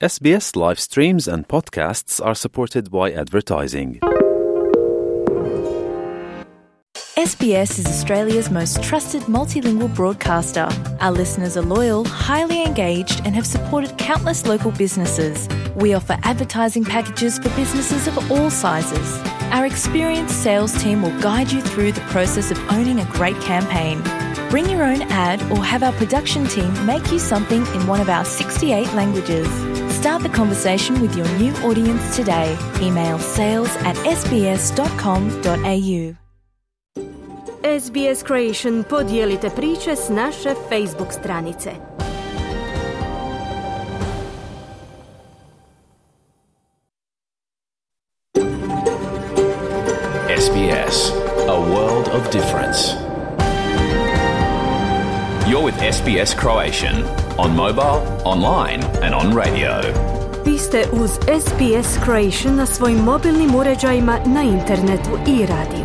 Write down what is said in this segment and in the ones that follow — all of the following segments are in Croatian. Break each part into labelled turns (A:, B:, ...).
A: SBS live streams and podcasts are supported by advertising.
B: SBS is Australia's most trusted multilingual broadcaster. Our listeners are loyal, highly engaged, and have supported countless local businesses. We offer advertising packages for businesses of all sizes. Our experienced sales team will guide you through the process of owning a great campaign. Bring your own ad or have our production team make you something in one of our 68 languages. Start the conversation with your new audience today. Email sales@sbs.com.au.
C: SBS Creation, podijelite priče s naše Facebook stranice.
D: SBS, a world of difference. You're with SBS Croatian on mobile, online and on radio.
C: Vi ste uz SBS Creation na svojim mobilnim uređajima, na internetu i radiju.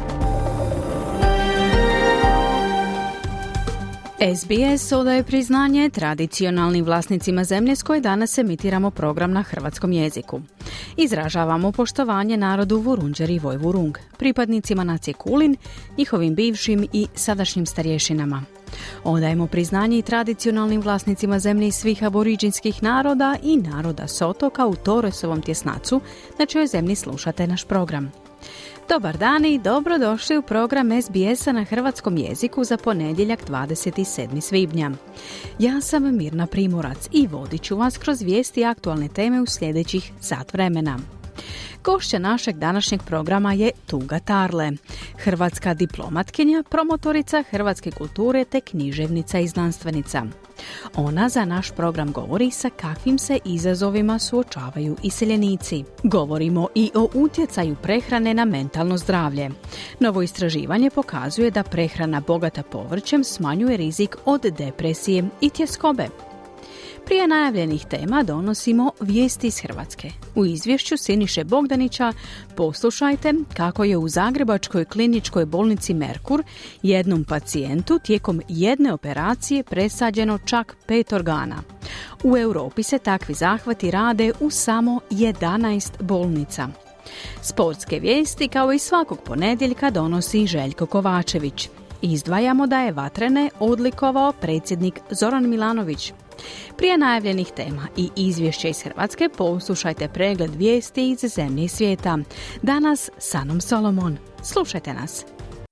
E: SBS odaje priznanje tradicionalnim vlasnicima zemlje s koje danas emitiramo program na hrvatskom jeziku. Izražavamo poštovanje narodu Vurundjer i Vojvurung, pripadnicima nacije Kulin, njihovim bivšim i sadašnjim starješinama. Odajemo priznanje i tradicionalnim vlasnicima zemlje i svih aboriđinskih naroda i naroda s otoka u Torresovom tjesnacu, na čijoj zemlji slušate naš program. Dobar dan i dobrodošli u program SBS-a na hrvatskom jeziku za ponedjeljak 27. svibnja. Ja sam Mirna Primorac i vodit ću vas kroz vijesti i aktualne teme u sljedećih sat vremena. Gošća našeg današnjeg programa je Tuga Tarle, hrvatska diplomatkinja, promotorica hrvatske kulture te književnica i znanstvenica. Ona za naš program govori sa kakvim se izazovima suočavaju iseljenici. Govorimo i o utjecaju prehrane na mentalno zdravlje. Novo istraživanje pokazuje da prehrana bogata povrćem smanjuje rizik od depresije i tjeskobe. Prije najavljenih tema donosimo vijesti iz Hrvatske. U izvješću Siniše Bogdanića poslušajte kako je u Zagrebačkoj kliničkoj bolnici Merkur jednom pacijentu tijekom jedne operacije presađeno čak 5 organa. U Europi se takvi zahvati rade u samo 11 bolnica. Sportske vijesti kao i svakog ponedjeljka donosi Željko Kovačević. Izdvajamo da je vatrene odlikovao predsjednik Zoran Milanović. Prije najavljenih tema i izvješća iz Hrvatske poslušajte pregled vijesti iz zemlje i svijeta. Danas s Anom Solomon. Slušajte nas.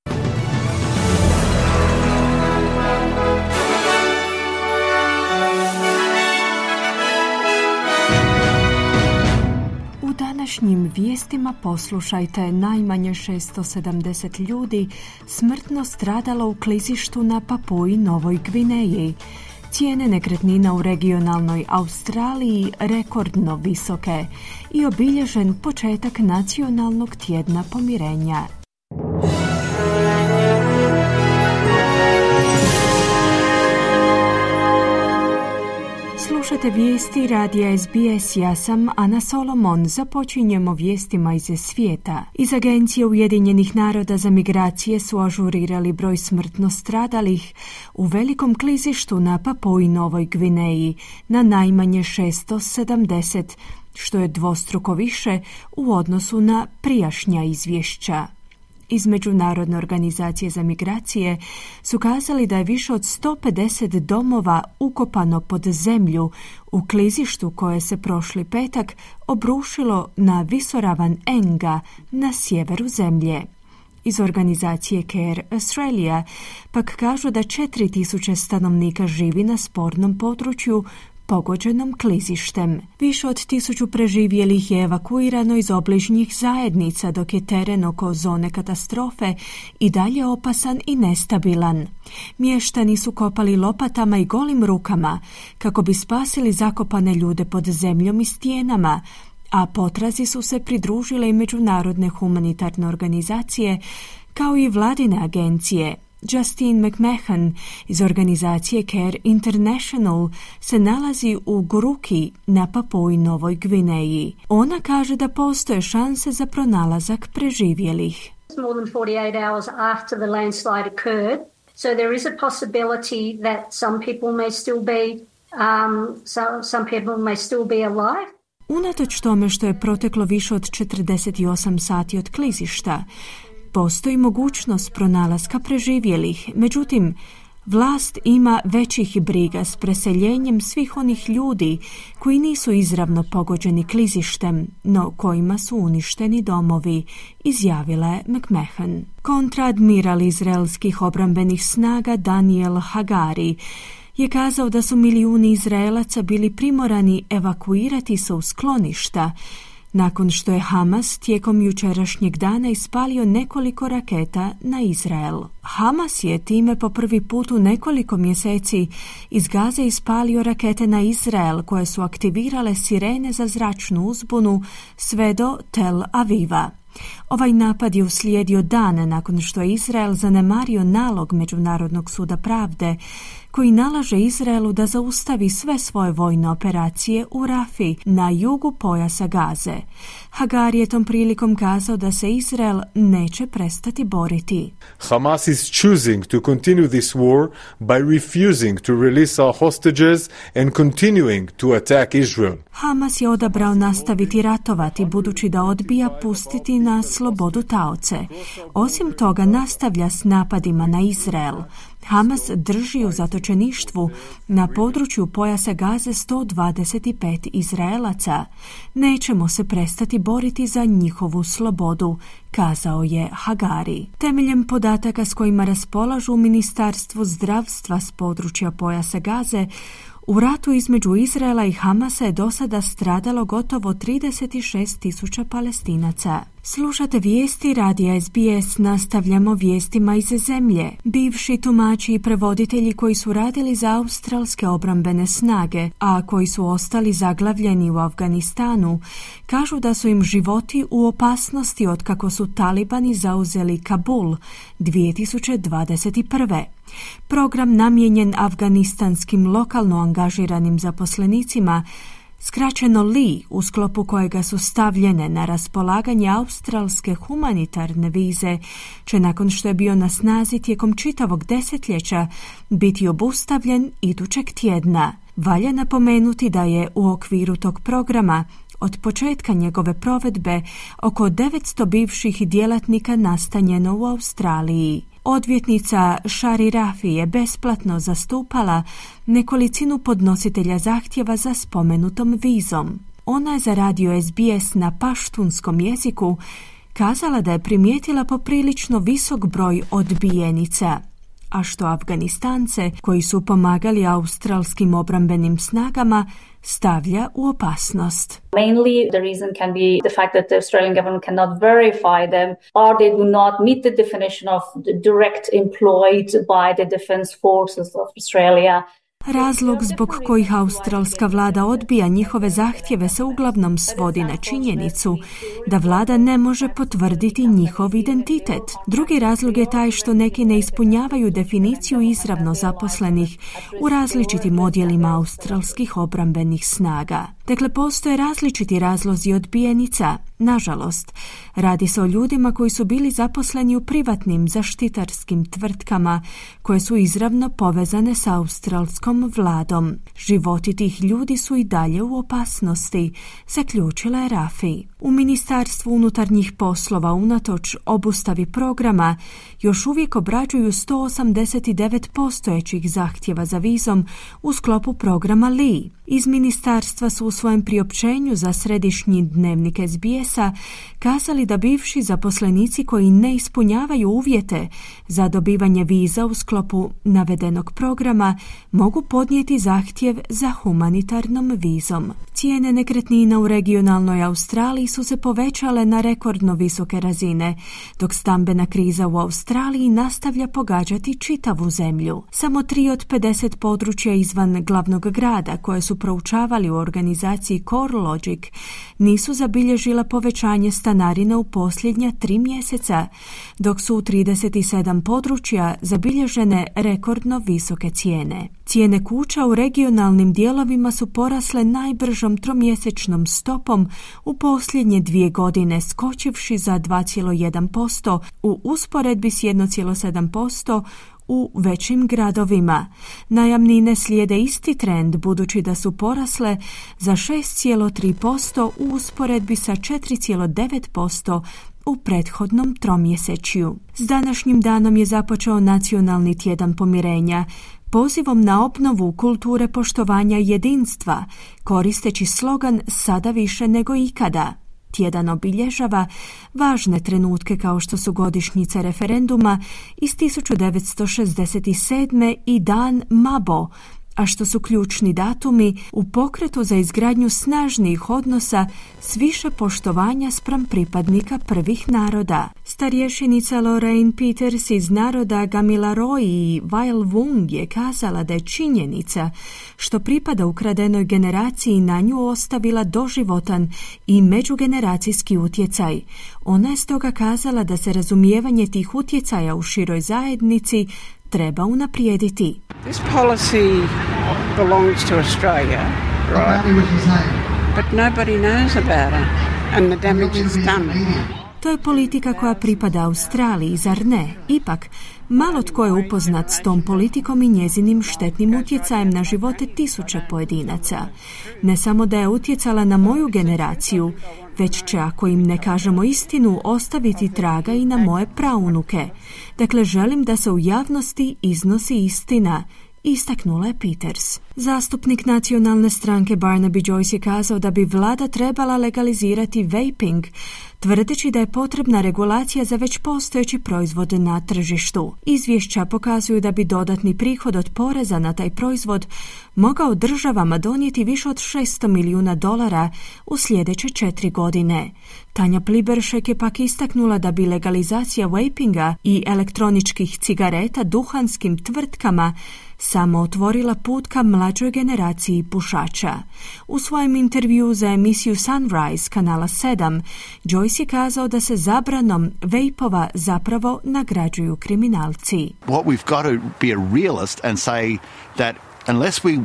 C: U današnjim vijestima poslušajte najmanje 670 ljudi smrtno stradalo u klizištu na Papui Novoj Gvineji. Cijene nekretnina u regionalnoj Australiji rekordno visoke i obilježen početak nacionalnog tjedna pomirenja. Slušate vijesti radija SBS, ja sam Ana Solomon. Započinjemo vijestima iz svijeta. Iz Agencije Ujedinjenih naroda za migracije su ažurirali broj smrtno stradalih u velikom klizištu na Papui Novoj Gvineji na najmanje 670, što je dvostruko više u odnosu na prijašnja izvješća. Iz Međunarodne organizacije za migracije su kazali da je više od 150 domova ukopano pod zemlju u klizištu koje se prošli petak obrušilo na visoravan Enga na sjeveru zemlje. Iz organizacije Care Australia pak kažu da 4000 stanovnika živi na spornom području pogođenom klizištem. Više od 1000 preživjelih je evakuirano iz obližnjih zajednica, dok je teren oko zone katastrofe i dalje opasan i nestabilan. Mještani su kopali lopatama i golim rukama kako bi spasili zakopane ljude pod zemljom i stijenama, a potrazi su se pridružile i međunarodne humanitarne organizacije kao i vladine agencije. Justine McMahon iz organizacije Care International se nalazi u Guruki na Papui Novoj Gvineji. Ona kaže da postoje šanse za pronalazak preživjelih.
F: More than 48 hours after the landslide occurred, so there is a possibility that some people may still be Some people may still be alive.
C: Unatoč tome što je proteklo više od 48 sati od klizišta, postoji mogućnost pronalaska preživjelih. Međutim, vlast ima većih briga s preseljenjem svih onih ljudi koji nisu izravno pogođeni klizištem, no kojima su uništeni domovi, izjavila je McMahon. Kontradmiral izraelskih obrambenih snaga Daniel Hagari je kazao da su milijuni Izraelaca bili primorani evakuirati se u skloništa nakon što je Hamas tijekom jučerašnjeg dana ispalio nekoliko raketa na Izrael. Hamas je time po prvi put u nekoliko mjeseci iz Gaze ispalio rakete na Izrael koje su aktivirale sirene za zračnu uzbunu sve do Tel Aviva. Ovaj napad je uslijedio dan nakon što je Izrael zanemario nalog Međunarodnog suda pravde koji nalaže Izraelu da zaustavi sve svoje vojne operacije u Rafi na jugu pojasa Gaze. Hagari je tom prilikom kazao da se Izrael neće prestati boriti.
G: Hamas is choosing to continue this war by refusing to release our hostages and continuing to attack Israel.
C: Hamas je odabrao nastaviti ratovati budući da odbija pustiti na slobodu taoce. Osim toga nastavlja s napadima na Izrael. Hamas drži u zatočeništvu na području pojasa Gaze 125 Izraelaca. Nećemo se prestati boriti za njihovu slobodu, kazao je Hagari. Temeljem podataka s kojima raspolažu u Ministarstvu zdravstva s područja pojasa Gaze, u ratu između Izraela i Hamasa je do sada stradalo gotovo 36.000 Palestinaca. Slušate vijesti radija SBS, nastavljamo vijestima iz zemlje. Bivši tumači i prevoditelji koji su radili za australske obrambene snage, a koji su ostali zaglavljeni u Afganistanu, kažu da su im životi u opasnosti otkako su talibani zauzeli Kabul 2021. Program namijenjen afganistanskim lokalno angažiranim zaposlenicima, skraćeno LEE, u sklopu kojega su stavljene na raspolaganje australske humanitarne vize, će nakon što je bio na snazi tijekom čitavog desetljeća biti obustavljen idućeg tjedna. Valja napomenuti da je u okviru tog programa od početka njegove provedbe oko 900 bivših djelatnika nastanjeno u Australiji. Odvjetnica Shari Rafi je besplatno zastupala nekolicinu podnositelja zahtjeva za spomenutom vizom. Ona je za radio SBS na paštunskom jeziku kazala da je primijetila poprilično visok broj odbijenica, a što Afganistance koji su pomagali australskim obrambenim snagama stavlja u opasnost.
H: Mainly the reason can be the fact that the Australian government cannot verify them or they do not meet the definition of the direct employed by the defense forces of Australia.
C: Razlog zbog kojih australska vlada odbija njihove zahtjeve se uglavnom svodi na činjenicu da vlada ne može potvrditi njihov identitet. Drugi razlog je taj što neki ne ispunjavaju definiciju izravno zaposlenih u različitim odjelima australskih obrambenih snaga. Dakle, postoje različiti razlozi odbijenica. Nažalost, radi se o ljudima koji su bili zaposleni u privatnim zaštitarskim tvrtkama koje su izravno povezane s australskom vladom. Životi tih ljudi su i dalje u opasnosti, zaključila je Rafi. U Ministarstvu unutarnjih poslova unatoč obustavi programa još uvijek obrađuju 189 postojećih zahtjeva za vizom u sklopu programa LEE. Iz ministarstva su u svojem priopćenju za središnji dnevnik SBS-a kazali da bivši zaposlenici koji ne ispunjavaju uvjete za dobivanje viza u sklopu navedenog programa mogu podnijeti zahtjev za humanitarnom vizom. Cijene nekretnina u regionalnoj Australiji su se povećale na rekordno visoke razine, dok stambena kriza u Australiji nastavlja pogađati čitavu zemlju. Samo 3 od 50 područja izvan glavnog grada koje su proučavali u organizaciji CoreLogic nisu zabilježila povećanje stanarina u posljednja 3 mjeseca, dok su u 37 područja zabilježene rekordno visoke cijene. Cijene kuća u regionalnim dijelovima su porasle najbržom tromjesečnom stopom u posljednje 2 godine, skočivši za 2,1% u usporedbi s 1,7% u većim gradovima. Najamnine slijede isti trend budući da su porasle za 6,3% u usporedbi sa 4,9% u prethodnom tromjesečju. S današnjim danom je započeo Nacionalni tjedan pomirenja, pozivom na obnovu kulture poštovanja i jedinstva, koristeći slogan Sada više nego ikada. Tjedan obilježava važne trenutke kao što su godišnjica referenduma iz 1967. i dan Mabo, a što su ključni datumi u pokretu za izgradnju snažnijih odnosa s više poštovanja spram pripadnika prvih naroda. Starješenica Lorraine Peters iz naroda Gamilaroi i Wailwung je kazala da je činjenica što pripada ukradenoj generaciji na nju ostavila doživotan i međugeneracijski utjecaj. Ona je stoga kazala da se razumijevanje tih utjecaja u široj zajednici treba unaprijediti.
I: This policy belongs to Australia, right? But nobody knows about it and the damage is done.
C: To je politika koja pripada Australiji, zar ne? Ipak, malo tko je upoznat s tom politikom i njezinim štetnim utjecajem na živote tisuća pojedinaca. Ne samo da je utjecala na moju generaciju, već će, ako im ne kažemo istinu, ostaviti traga i na moje praunuke. Dakle, želim da se u javnosti iznosi istina, istaknula je Peters. Zastupnik nacionalne stranke Barnaby Joyce je kazao da bi vlada trebala legalizirati vaping, tvrdeći da je potrebna regulacija za već postojeći proizvod na tržištu. Izvješća pokazuju da bi dodatni prihod od poreza na taj proizvod mogao državama donijeti više od $600 milijuna u sljedeće 4 godine. Tanja Pliberšek je pak istaknula da bi legalizacija vapinga i elektroničkih cigareta duhanskim tvrtkama samo otvorila put ka mlađoj generaciji pušača. U svojem intervju za emisiju Sunrise kanala 7, Joyce je kazao da se zabranom vejpova zapravo nagrađuju kriminalci.
J: What we've got to be a realist and say that unless we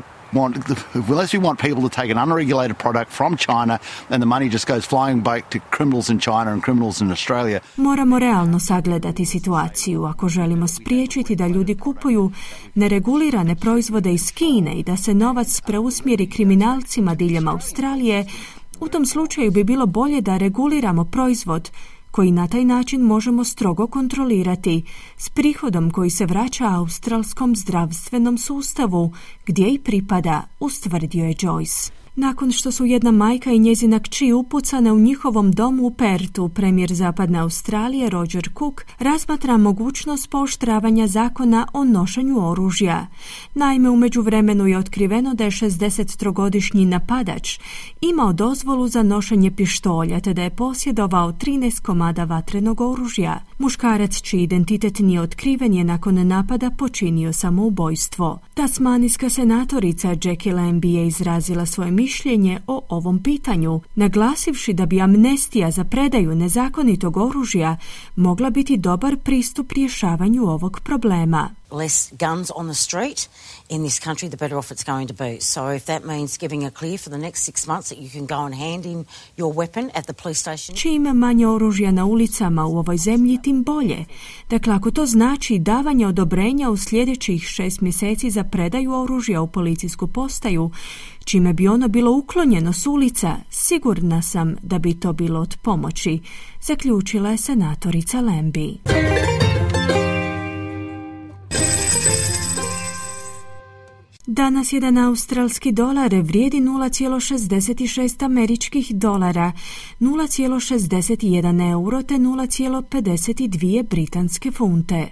J: want people to take an unregulated product from China and the money just goes flying back to criminals in China and criminals in Australia.
C: Moramo realno sagledati situaciju ako želimo spriječiti da ljudi kupuju neregulirane proizvode iz Kine i da se novac preusmjeri kriminalcima diljem Australije. U tom slučaju bi bilo bolje da reguliramo proizvod koji na taj način možemo strogo kontrolirati, s prihodom koji se vraća australskom zdravstvenom sustavu, gdje i pripada, ustvrdio je Joyce. Nakon što su jedna majka i njezina kći upucane u njihovom domu u Pertu, premijer Zapadne Australije Roger Cook razmatra mogućnost pooštravanja zakona o nošenju oružja. Naime, u međuvremenu je otkriveno da je 63-godišnji napadač imao dozvolu za nošenje pištolja, te da je posjedovao 13 komada vatrenog oružja. Muškarac, čiji identitet nije otkriven, je nakon napada počinio samoubojstvo. Tasmanijska senatorica Jackie Lambie je izrazila svoje mišljenje o ovom pitanju, naglasivši da bi amnestija za predaju nezakonitog oružja mogla biti dobar pristup rješavanju ovog problema.
K: Less guns on the street in this country, the better off it's going to be. So if that means giving a clear for the next 6 months that you can go and hand in your weapon at the police station.
C: Čim manje oružja na ulicama u ovoj zemlji, tim bolje. Dakle, ako to znači davanje odobrenja u sljedećih 6 mjeseci za predaju oružja u policijsku postaju, čime bi ono bilo uklonjeno s ulica, sigurna sam da bi to bilo od pomoći, zaključila je senatorica Lambie. Danas jedan australski dolar vrijedi 0,66 američkih dolara, 0,61 euro te 0,52 britanske funte.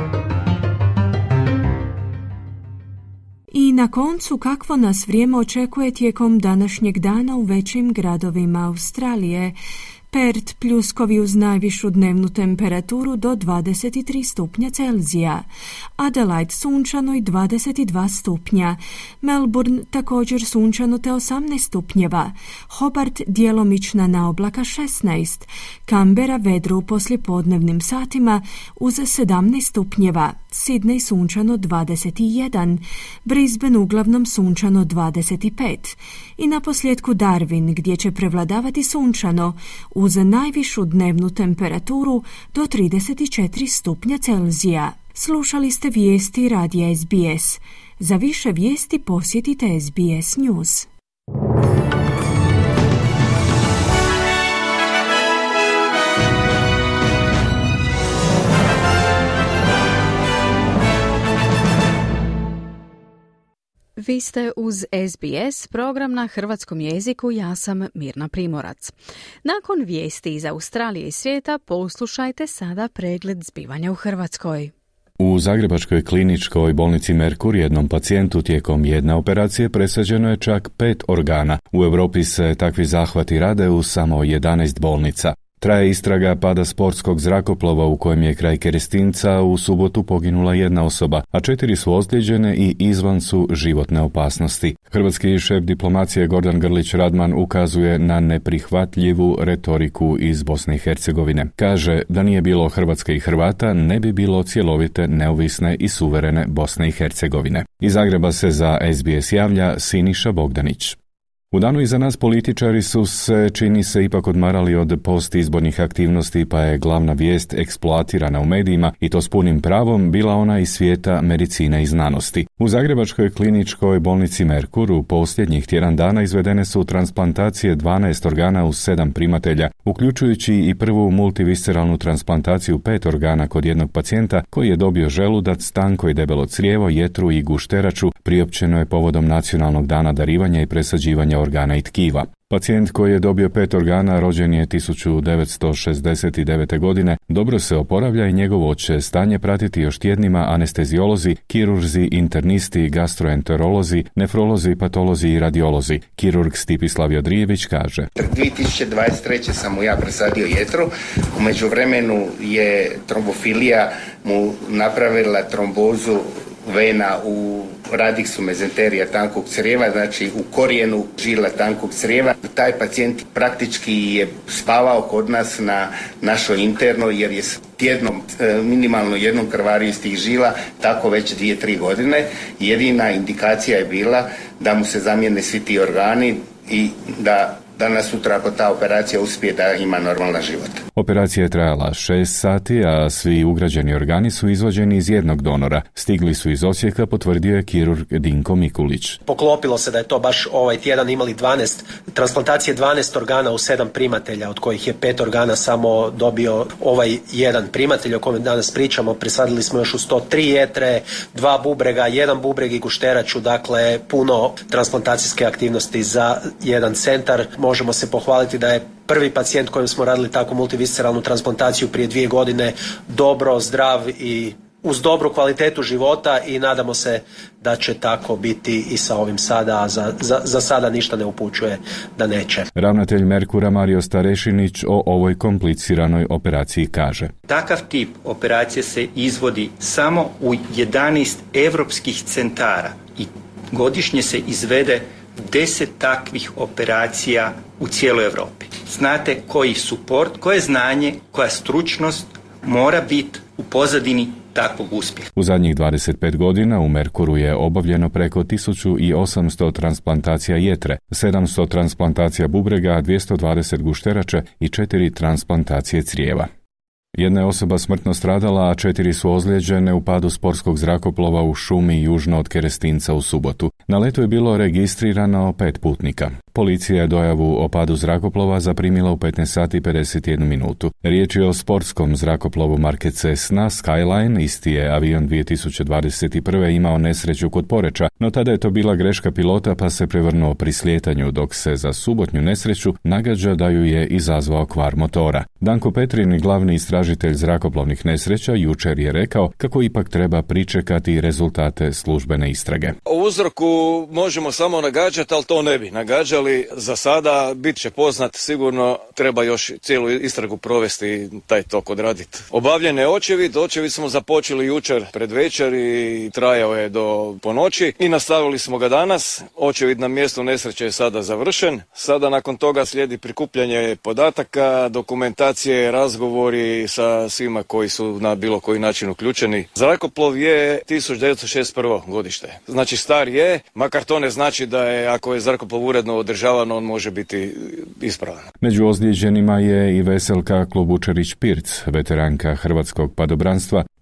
C: I na koncu, kakvo nas vrijeme očekuje tijekom današnjeg dana u većim gradovima Australije. Perth pljuskovi uz najvišu dnevnu temperaturu do 23 stupnja Celzija. Adelaide sunčano i 22 stupnja. Melbourne također sunčano te 18 stupnjeva. Hobart djelomična naoblaka 16. Canberra vedro u poslijepodnevnim satima uz 17 stupnjeva. Sydney sunčano 21. Brisbane uglavnom sunčano 25. I naposljetku Darwin gdje će prevladavati sunčano uz najvišu dnevnu temperaturu do 34 stupnja Celzija. Slušali ste vijesti radija SBS. Za više vijesti posjetite SBS News.
E: Vi ste uz SBS, program na hrvatskom jeziku, ja sam Mirna Primorac. Nakon vijesti iz Australije i svijeta, poslušajte sada pregled zbivanja u Hrvatskoj.
L: U Zagrebačkoj kliničkoj bolnici Merkur jednom pacijentu tijekom jedne operacije presađeno je čak 5 organa. U Europi se takvi zahvati rade u samo 11 bolnica. Traje istraga pada sportskog zrakoplova u kojem je kraj Kerestinca u subotu poginula jedna osoba, a 4 su ozlijeđene i izvan su životne opasnosti. Hrvatski šef diplomacije Gordan Grlić Radman ukazuje na neprihvatljivu retoriku iz Bosne i Hercegovine. Kaže da nije bilo Hrvatske i Hrvata, ne bi bilo cjelovite, neovisne i suverene Bosne i Hercegovine. Iz Zagreba se za SBS javlja Siniša Bogdanić. U danu iza nas političari su se, čini se, ipak odmarali od postizbornih aktivnosti, pa je glavna vijest eksploatirana u medijima i to s punim pravom bila ona iz svijeta medicine i znanosti. U Zagrebačkoj kliničkoj bolnici Merkur u posljednjih tjedan dana izvedene su transplantacije 12 organa u 7 primatelja, uključujući i prvu multivisceralnu transplantaciju 5 organa kod jednog pacijenta koji je dobio želudac, tanko i debelo crijevo, jetru i gušteraču. Priopćeno je povodom Nacionalnog dana darivanja i presađivanja organa i tkiva. Pacijent koji je dobio 5 organa rođen je 1969. godine, dobro se oporavlja i njegovo će stanje pratiti još tjednima anesteziolozi, kirurzi, internisti, gastroenterolozi, nefrolozi, patolozi i radiolozi. Kirurg Stipislav Jodrijević kaže:
M: 2023. sam mu ja presadio jetru, u međuvremenu je trombofilija mu napravila trombozu vena u radiksu mezenterija tankog crijeva, znači u korijenu žila tankog crijeva. Taj pacijent praktički je spavao kod nas na našoj internoj jer je tjednom minimalno jednom krvario iz tih žila, tako već 2-3 godine. Jedina indikacija je bila da mu se zamijene svi ti organi i da danas sutra ako ta operacija uspije da ima normalan život.
L: Operacija je trajala 6 sati, a svi ugrađeni organi su izvađeni iz jednog donora. Stigli su iz Osijeka, potvrdio je kirurg Dinko Mikulić.
N: Poklopilo se da je to baš ovaj tjedan imali 12 transplantacije 12 organa u 7 primatelja, od kojih je 5 organa samo dobio ovaj jedan primatelj o kojem danas pričamo. Presadili smo još u 103 jetre, 2 bubrega, 1 bubreg i gušteraču, dakle puno transplantacijske aktivnosti za jedan centar. Možemo se pohvaliti da je prvi pacijent kojem smo radili takvu multivisceralnu transplantaciju prije 2 godine dobro, zdrav i uz dobru kvalitetu života i nadamo se da će tako biti i sa ovim sada, a za sada ništa ne upućuje da neće.
L: Ravnatelj Merkura Mario Starešinić o ovoj kompliciranoj operaciji kaže:
O: Takav tip operacije se izvodi samo u 11 europskih centara i godišnje se izvede 10 takvih operacija u cijeloj Europi. Znate koji suport, koje znanje, koja stručnost mora biti u pozadini takvog uspjeha.
L: U zadnjih 25 godina u Merkuru je obavljeno preko 1800 transplantacija jetre, 700 transplantacija bubrega, 220 gušterača i 4 transplantacije crijeva. Jedna je osoba smrtno stradala, a 4 su ozlijeđene u padu sportskog zrakoplova u šumi južno od Kerestinca u subotu. Na letu je bilo registrirano 5 putnika. Policija je dojavu o padu zrakoplova zaprimila u 15 sati 51 minutu. Riječ je o sportskom zrakoplovu marke Cessna Skyline. Isti je avion 2021. imao nesreću kod Poreča, no tada je to bila greška pilota pa se prevrnuo pri slijetanju, dok se za subotnju nesreću nagađa da ju je izazvao kvar motora. Danko Petrin, glavni istražitelj zrakoplovnih nesreća, jučer je rekao kako ipak treba pričekati rezultate službene istrage.
P: O uzroku možemo samo nagađati, ali to ne bi nagađali. Za sada bit će poznat, sigurno treba još cijelu istragu provesti, taj tok odraditi. Obavljen je očevid smo započeli jučer pred večer i trajao je do ponoći i nastavili smo ga danas. Očevid na mjestu nesreće je sada završen. Sada nakon toga slijedi prikupljanje podataka, dokumentacije, razgovori sa svima koji su na bilo koji način uključeni. Zrakoplov je 1961. godište. Znači star je, makar to ne znači da je, ako je zrakoplov uredno održavan, on može biti ispravan.
L: Među ozlijeđenima je i Veselka Klobučarić-Pirc, veteranka hrvatskog padobranstva,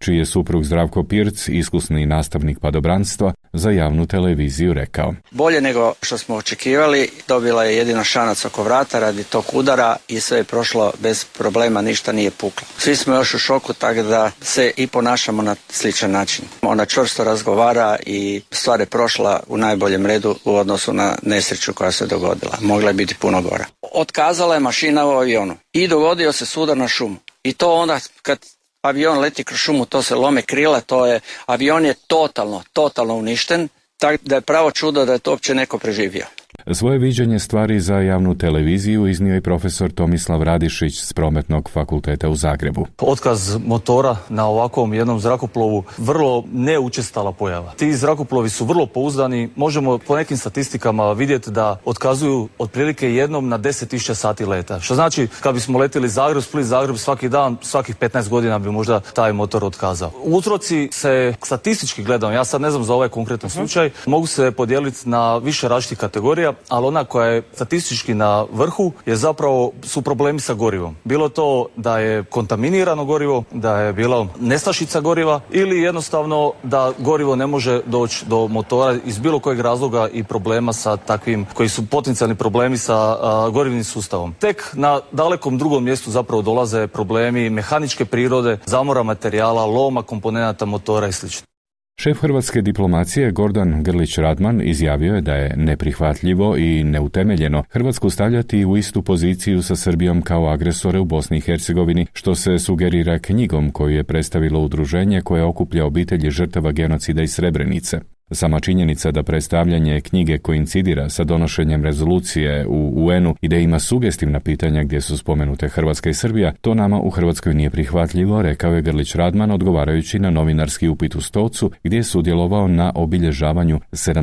L: čiji je suprug Zdravko Pirc, iskusni nastavnik padobranstva, za javnu televiziju rekao:
Q: Bolje nego što smo očekivali, dobila je jedino šanac oko vrata radi tog udara i sve je prošlo bez problema, ništa nije puklo. Svi smo još u šoku, tako da se i ponašamo na sličan način. Ona čvrsto razgovara i stvar je prošla u najboljem redu u odnosu na nesreću koja se dogodila. Mogla je biti puno gora. Otkazala je mašina u avionu i dogodio se sudar na šumu. I to onda kad avion leti kroz šumu, to se lome krila, avion je totalno uništen, tako da je pravo čudo da je to uopće neko preživio.
L: Svoje viđenje stvari za javnu televiziju iznio i profesor Tomislav Radišić s Prometnog fakulteta u Zagrebu.
R: Otkaz motora na ovakvom jednom zrakoplovu vrlo neučestala pojava. Ti zrakoplovi su vrlo pouzdani, možemo po nekim statistikama vidjeti da otkazuju otprilike jednom na 10.000 sati leta. Što znači, kad bismo letili Zagreb, Split, Zagreb svaki dan, svakih 15 godina bi možda taj motor otkazao. Uzroci se statistički gledano, ja sad ne znam za ovaj konkretan slučaj, mogu se podijeliti na više različitih kategorija, ali ona koja je statistički na vrhu je zapravo su problemi sa gorivom. Bilo to da je kontaminirano gorivo, da je bila nestašica goriva ili jednostavno da gorivo ne može doći do motora iz bilo kojeg razloga i problema sa takvim, koji su potencijalni problemi sa gorivnim sustavom. Tek na dalekom drugom mjestu zapravo dolaze problemi mehaničke prirode, zamora materijala, loma komponenata motora i sl.
L: Šef hrvatske diplomacije Gordan Grlić-Radman izjavio je da je neprihvatljivo i neutemeljeno Hrvatsku stavljati u istu poziciju sa Srbijom kao agresore u Bosni i Hercegovini, što se sugerira knjigom koju je predstavilo udruženje koje okuplja obitelji žrtava genocida iz Srebrenice. Sama činjenica da predstavljanje knjige koincidira sa donošenjem rezolucije u UN-u i da ima sugestivna pitanja gdje su spomenute Hrvatska i Srbija, to nama u Hrvatskoj nije prihvatljivo, rekao je Grlić-Radman odgovarajući na novinarski upit u Stocu gdje je sudjelovao na obilježavanju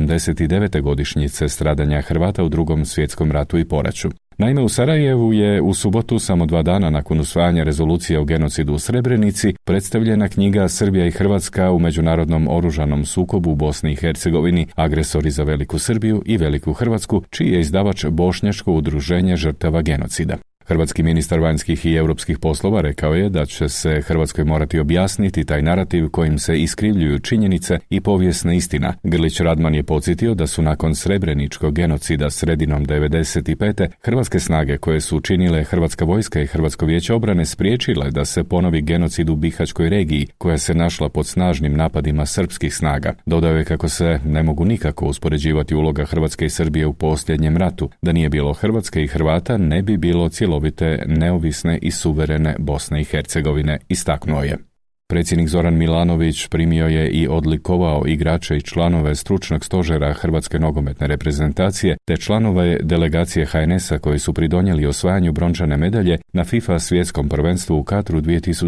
L: 79. godišnjice stradanja Hrvata u Drugom svjetskom ratu i poraću. Naime, u Sarajevu je u subotu, samo 2 dana nakon usvajanja rezolucije o genocidu u Srebrenici, predstavljena knjiga Srbija i Hrvatska u međunarodnom oružanom sukobu u Bosni i Hercegovini, agresori za Veliku Srbiju i Veliku Hrvatsku, čiji je izdavač Bošnjačko udruženje žrtava genocida. Hrvatski ministar vanjskih i europskih poslova rekao je da će se Hrvatskoj morati objasniti taj narativ kojim se iskrivljuju činjenice i povijesna istina. Grlić-Radman je podsjetio da su nakon srebreničkog genocida sredinom 95. hrvatske snage koje su učinile Hrvatska vojska i Hrvatsko vijeće obrane spriječile da se ponovi genocid u Bihaćkoj regiji koja se našla pod snažnim napadima srpskih snaga. Dodao je kako se ne mogu nikako uspoređivati uloga Hrvatske i Srbije u posljednjem ratu. Da nije bilo Hrvatske i Hrvata ne bi bilo cjelovite, neovisne i suverene Bosne i Hercegovine, istaknuo je. Predsjednik Zoran Milanović primio je i odlikovao igrače i članove stručnog stožera Hrvatske nogometne reprezentacije te članove delegacije HNS-a koji su pridonijeli osvajanju brončane medalje na FIFA svjetskom prvenstvu u Katru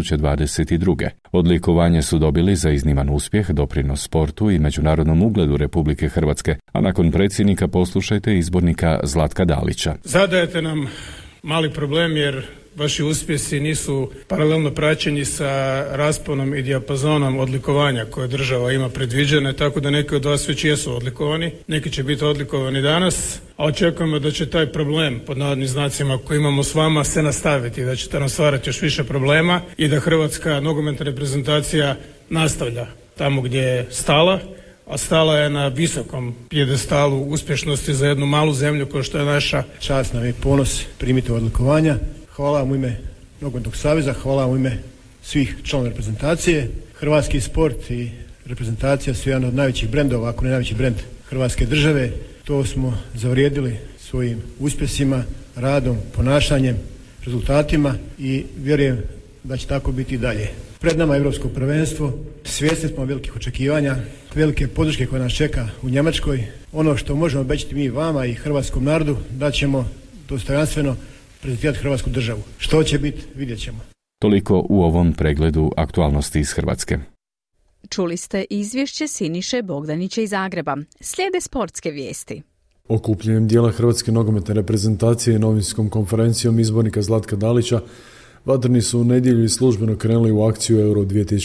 L: 2022. Odlikovanje su dobili za izniman uspjeh, doprinos sportu i međunarodnom ugledu Republike Hrvatske, a nakon predsjednika poslušajte izbornika Zlatka Dalića.
S: Zadajete nam mali problem jer vaši uspjesi nisu paralelno praćeni sa rasponom i dijapazonom odlikovanja koje država ima predviđene, tako da neki od vas već jesu odlikovani, neki će biti odlikovani danas, a očekujemo da će taj problem, pod navodnim znacima, koji imamo s vama, se nastaviti, da ćete nam stvarati još više problema i da Hrvatska nogometna reprezentacija nastavlja tamo gdje je stala, a stala je na visokom pjedestalu uspješnosti za jednu malu zemlju kao što je naša.
T: Čast nam je ponos primiti odlikovanja. Hvala vam u ime Nogometnog saveza, hvala vam u ime svih članova reprezentacije. Hrvatski sport i reprezentacija su jedan od najvećih brendova, ako ne najveći brend Hrvatske države. To smo zavrijedili svojim uspjesima, radom, ponašanjem, rezultatima i vjerujem da će tako biti i dalje. Pred nama je Europsko prvenstvo, svjesni smo velikih očekivanja, velike podrške koja nas čeka u Njemačkoj. Ono što možemo obećati mi vama i hrvatskom narodu, da ćemo dostojanstveno prezentirati Hrvatsku državu. Što će biti, vidjet ćemo.
L: Toliko u ovom pregledu aktualnosti iz Hrvatske.
E: Čuli ste izvješće Siniše Bogdanića iz Zagreba. Slijede sportske vijesti.
U: Okupljenjem dijela Hrvatske nogometne reprezentacije i novinskom konferencijom izbornika Zlatka Dalića, Vatreni su u nedjelju i službeno krenuli u akciju Euro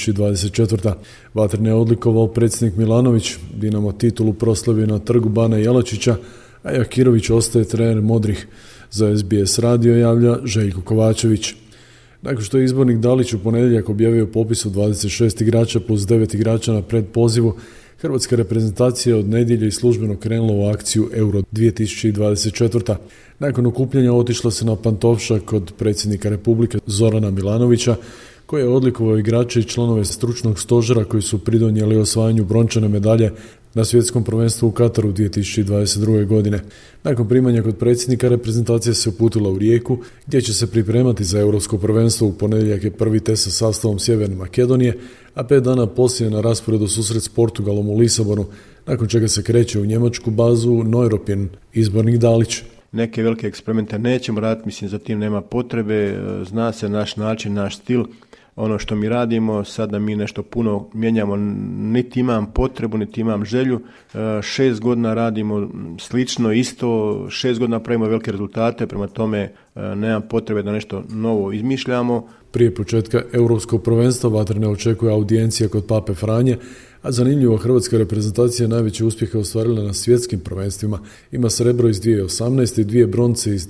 U: 2024. Vatreni je odlikovao predsjednik Milanović, Dinamo titulu proslavio na trgu Bana Jelačića, a Jakirović ostaje trener modrih. Za SBS radio javlja Željko Kovačević. Nakon što je izbornik Dalić u ponedjeljak objavio popis od 26 igrača plus 9 igrača na predpozivu, hrvatska reprezentacija je od nedjelje i službeno krenula u akciju Euro 2024. Nakon okupljanja otišla se na Pantovšak kod predsjednika Republike Zorana Milanovića, koji je odlikovao igrače i članove stručnog stožera koji su pridonijeli osvajanju brončane medalje na svjetskom prvenstvu u Kataru 2022. godine. Nakon primanja kod predsjednika, reprezentacija se uputila u Rijeku, gdje će se pripremati za europsko prvenstvo. U ponedjeljak je prvi test sa sastavom Sjeverne Makedonije, a 5 dana poslije na rasporedu susret s Portugalom u Lisabonu, nakon čega se kreće u njemačku bazu Neuropin, izbornik Dalić.
T: Neke velike eksperimente nećemo raditi, mislim za tim nema potrebe, zna se naš način, naš stil. Ono što mi radimo, sad da mi nešto puno mijenjamo, niti imam potrebu, niti imam želju. 6 godina radimo slično, isto, 6 godina pravimo velike rezultate, prema tome nemam potrebe da nešto novo izmišljamo.
U: Prije početka europskog prvenstva Vatrene očekuje audijencija kod Pape Franje, a zanimljivo, hrvatska reprezentacija najveće uspjehe ostvarila na svjetskim prvenstvima. Ima srebro iz 2018. i 2 bronce iz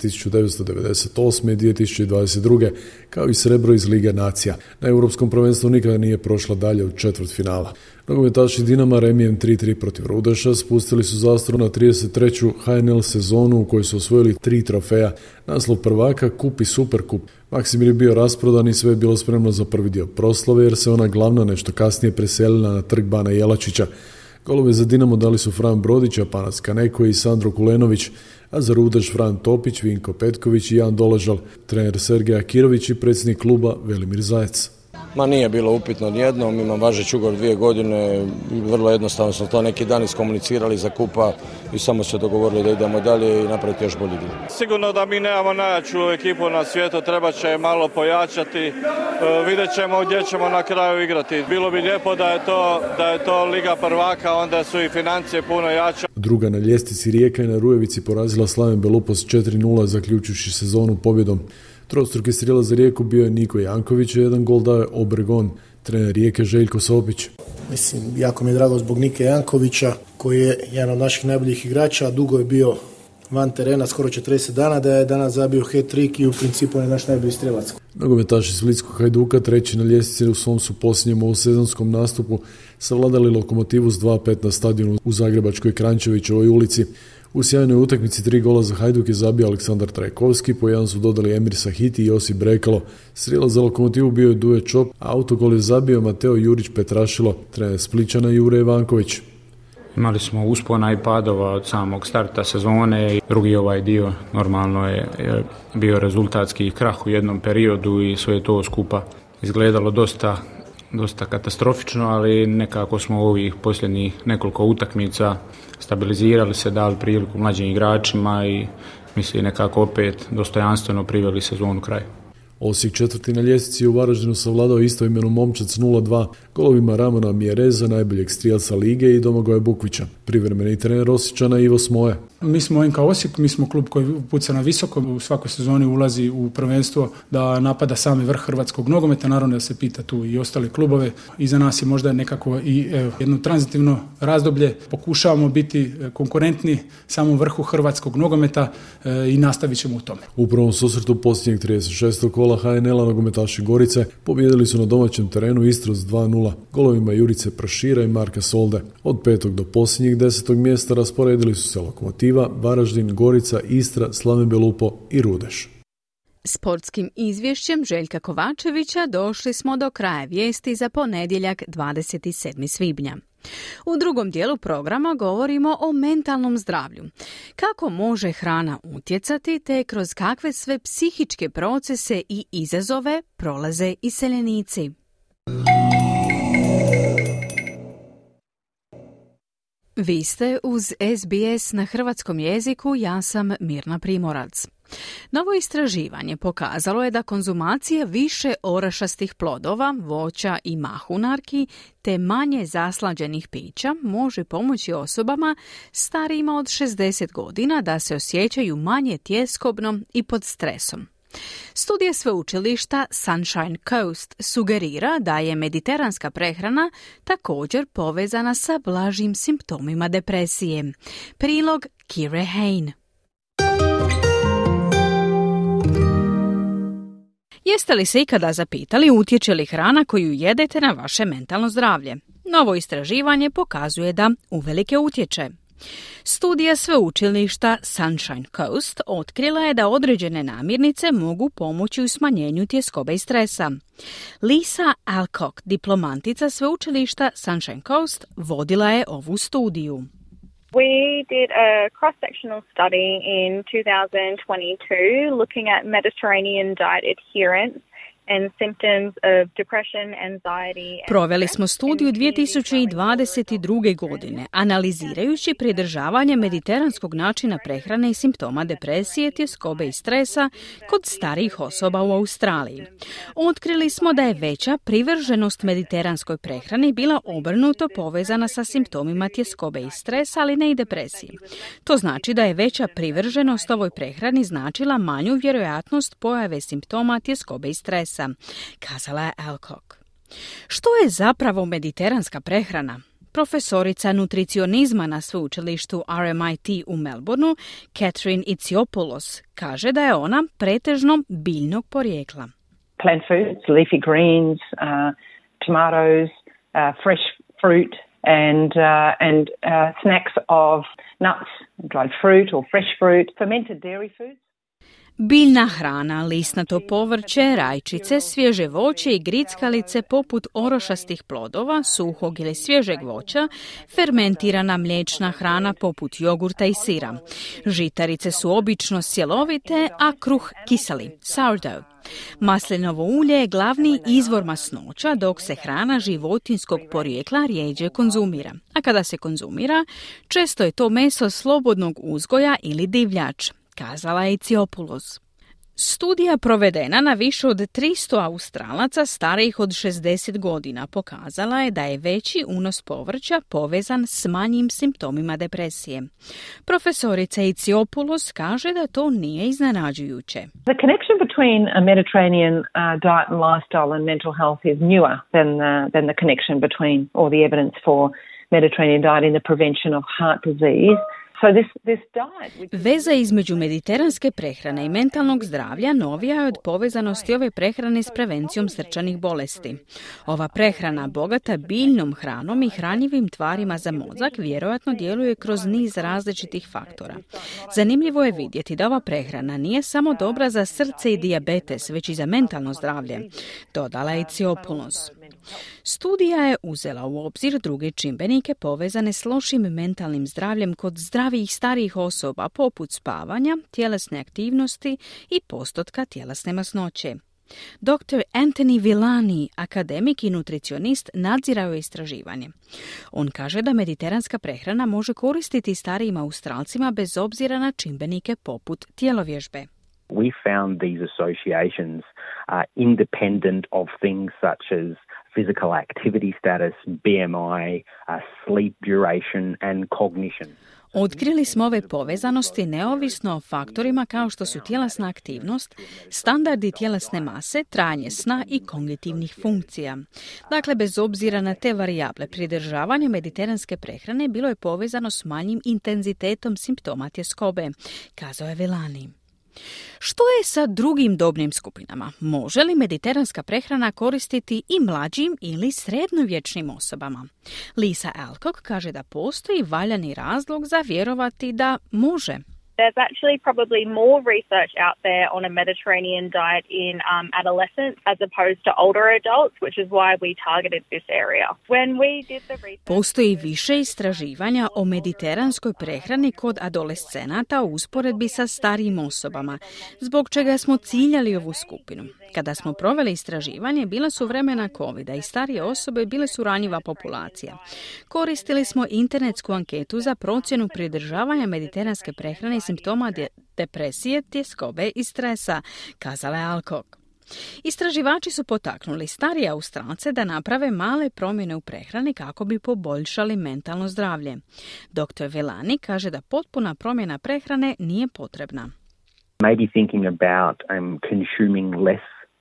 U: 1998. i 2022. kao i srebro iz Lige nacija. Na europskom prvenstvu nikada nije prošla dalje od četvrtfinala. Nogometaši Dinama remijem 3-3 protiv Rudeša spustili su zastaru na 33. HNL sezonu u kojoj su osvojili 3 trofeja, naslov prvaka, kup i superkup. Maksimir je bio rasprodan i sve je bilo spremno za prvi dio proslave, jer se ona glavna nešto kasnije preselila na trg Bana Jelačića. Golove za Dinamo dali su Fran Brodić, Panas Kaneko i Sandro Kulenović, a za Rudeš Fran Topić, Vinko Petković i Jan Doležal, trener Sergej Akirović i predsjednik kluba Velimir Zajec.
A: Nije bilo upitno nijednom, imam važeći ugovor 2 godine, vrlo jednostavno smo to neki dan iskomunicirali za kupa i samo se dogovorili da idemo dalje i napraviti još bolji dio.
V: Sigurno da mi nemamo najjaču ekipu na svijetu, treba će malo pojačati, vidjet ćemo gdje ćemo na kraju igrati. Bilo bi lijepo da je to Liga prvaka, onda su i financije puno jače.
U: Druga na ljestvici Rijeka je na Rujevici porazila Slaven Belupos 4-0, zaključujući sezonu pobjedom. Trostruki strijelac za Rijeku bio je Niko Janković, a 1 gol dao je Obregon, trener Rijeke Željko Sopić.
W: Mislim, jako mi je drago zbog Nike Jankovića, koji je jedan od naših najboljih igrača, dugo je bio van terena, skoro 40 dana, da je danas zabio hat-trick i u principu je naš najbolji strijelac.
U: Nogometaši Splitskog Hajduka, treći na ljestvici, u svom su posljednjem ovosezonskom nastupu savladali Lokomotivu s 2-5 na stadionu u zagrebačkoj Krančevićevoj ulici. U sjajnoj utakmici 3 gola za Hajduk je zabio Aleksandar Trajkovski, po jedan su dodali Emir Sahiti i Josip Brekalo. Strijelac za Lokomotivu bio je Duje Čop, a autogol je zabio Mateo Jurić Petrašilo, trener Splićana Jure Ivanković.
X: Imali smo uspona i padova od samog starta sezone i drugi ovaj dio normalno je bio rezultatski krah u jednom periodu i sve je to skupa izgledalo dosta katastrofično, ali nekako smo u ovih posljednjih nekoliko utakmica stabilizirali se, dali priliku mlađim igračima i mislim nekako opet dostojanstveno priveli sezonu kraju.
U: Osijek četvrti na ljestvici u Varaždinu savladao istoimenu Momčac 0-2 golovima Ramona Mjereza, najboljeg strijelca lige, i Domagoja Bukvića. Privremeni trener Osječana Ivo Smoje.
Y: Mi smo NK Osijek, mi smo klub koji puca na visoko, u svakoj sezoni ulazi u prvenstvo da napada sami vrh hrvatskog nogometa, naravno da se pita tu i ostale klubove. Iza nas je možda nekako i jedno tranzitivno razdoblje, pokušavamo biti konkurentni samom vrhu hrvatskog nogometa i nastavit ćemo u tome.
U: U prvom susretu posljednjeg 36. kola HNL-a nogometaši Gorice pobijedili su na domaćem terenu Istru s 2-0 golovima Jurice Prašira i Marka Solde. Od 5. do posljednjeg 10. mjesta rasporedili su se Lokomotiva, Varaždin, Gorica, Istra, Slaven Belupo i Rudeš.
E: Sportskim izvješćem Željka Kovačevića došli smo do kraja vijesti za ponedjeljak 27. svibnja. U drugom dijelu programa govorimo o mentalnom zdravlju. Kako može hrana utjecati te kroz kakve sve psihičke procese i izazove prolaze iseljenici. Vi ste uz SBS na hrvatskom jeziku, ja sam Mirna Primorac. Novo istraživanje pokazalo je da konzumacija više orašastih plodova, voća i mahunarki te manje zaslađenih pića može pomoći osobama starijima od 60 godina da se osjećaju manje tjeskobno i pod stresom. Studija sveučilišta Sunshine Coast sugerira da je mediteranska prehrana također povezana sa blažim simptomima depresije. Prilog Kire Hain. Jeste li se ikada zapitali utječe li hrana koju jedete na vaše mentalno zdravlje? Novo istraživanje pokazuje da uvelike utječe. Studija sveučilišta Sunshine Coast otkrila je da određene namirnice mogu pomoći u smanjenju tjeskobe i stresa. Lisa Alcock, diplomantica sveučilišta Sunshine Coast, vodila je ovu studiju.
B: We did a cross-sectional study in 2022 looking at Mediterranean diet adherence and symptoms of depression, anxiety.
E: Proveli smo studiju 2022. godine, analizirajući pridržavanje mediteranskog načina prehrane i simptoma depresije, tjeskobe i stresa kod starijih osoba u Australiji. Otkrili smo da je veća privrženost mediteranskoj prehrani bila obrnuto povezana sa simptomima tjeskobe i stresa, ali ne i depresije. To znači da je veća privrženost ovoj prehrani značila manju vjerojatnost pojave simptoma tjeskobe i stresa, kazala je Alcock. Što je zapravo mediteranska prehrana? Profesorica nutricionizma na sveučilištu RMIT u Melbourneu, Catherine Itsiopoulos, kaže da je ona pretežno biljnog porijekla.
D: Plant foods, leafy greens, tomatoes, fresh fruit and snacks of nuts, dried fruit or fresh fruit, fermented dairy foods.
E: Biljna hrana, lisnato povrće, rajčice, svježe voće i grickalice poput orošastih plodova, suhog ili svježeg voća, fermentirana mliječna hrana poput jogurta i sira. Žitarice su obično sjelovite, a kruh kiseli, sourdough. Maslinovo ulje je glavni izvor masnoća, dok se hrana životinjskog porijekla rjeđe konzumira. A kada se konzumira, često je to meso slobodnog uzgoja ili divljač, kazala je Itsiopoulos. Studija provedena na više od 300 Australaca starijih od 60 godina pokazala je da je veći unos povrća povezan s manjim simptomima depresije. Profesorica Itsiopoulos kaže da to nije iznenađujuće.
D: The connection between a Mediterranean diet and lifestyle and mental health is newer than the connection between or the evidence for Mediterranean diet in the prevention of heart disease.
E: Veza između mediteranske prehrane i mentalnog zdravlja novija je od povezanosti ove prehrane s prevencijom srčanih bolesti. Ova prehrana, bogata biljnom hranom i hranjivim tvarima za mozak, vjerojatno djeluje kroz niz različitih faktora. Zanimljivo je vidjeti da ova prehrana nije samo dobra za srce i dijabetes, već i za mentalno zdravlje, dodala je Itsiopoulos. Studija je uzela u obzir druge čimbenike povezane s lošim mentalnim zdravljem kod zdravijih starijih osoba, poput spavanja, tjelesne aktivnosti i postotka tjelesne masnoće. Dr. Anthony Villani, akademik i nutricionist, nadzirao je istraživanje. On kaže da mediteranska prehrana može koristiti starijim Australcima bez obzira na čimbenike poput tjelovježbe.
F: We found these associations independent of things such as physical activity status, BMI, sleep duration and cognition.
E: Otkrili smo ove povezanosti neovisno o faktorima kao što su tjelesna aktivnost, standardi tjelesne mase, trajanje sna i kognitivnih funkcija. Dakle, bez obzira na te varijable, pridržavanje mediteranske prehrane bilo je povezano s manjim intenzitetom simptoma tjeskobe, kazao je Villani. Što je sa drugim dobnim skupinama? Može li mediteranska prehrana koristiti i mlađim ili srednjovječnim osobama? Lisa Alcock kaže da postoji valjani razlog za vjerovati da može.
B: There's actually probably more research out there on a Mediterranean diet in adolescents as opposed to older adults, which is why we targeted this area. When we did the research...
E: Postoji više istraživanja o mediteranskoj prehrani kod adolescenata u usporedbi sa starijim osobama, zbog čega smo ciljali ovu skupinu. Kada smo proveli istraživanje, bila su vremena covida i starije osobe bile su ranjiva populacija. Koristili smo internetsku anketu za procjenu pridržavanja mediteranske prehrane i simptoma depresije, tjeskobe i stresa, kazala je Alcock. Istraživači su potaknuli starije Australce da naprave male promjene u prehrani kako bi poboljšali mentalno zdravlje. Dr. Villani kaže da potpuna promjena prehrane nije potrebna.
F: Maybe thinking about consuming less